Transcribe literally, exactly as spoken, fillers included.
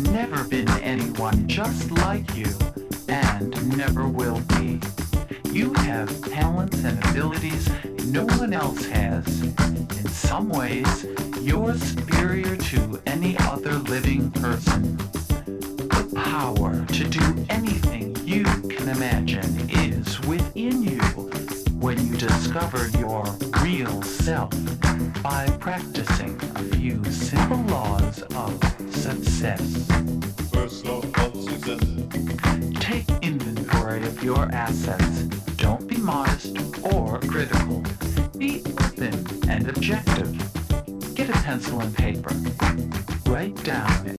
never been anyone just like you, and never will be. You have talents and abilities no one else has. In some ways, you're superior to any other living person. The power to do anything you can imagine is within you when you discover your real self by practicing a few simple laws of success. First law of success. Take inventory of your assets. Don't be modest or critical. Be open and objective. Get a pencil and paper. Write down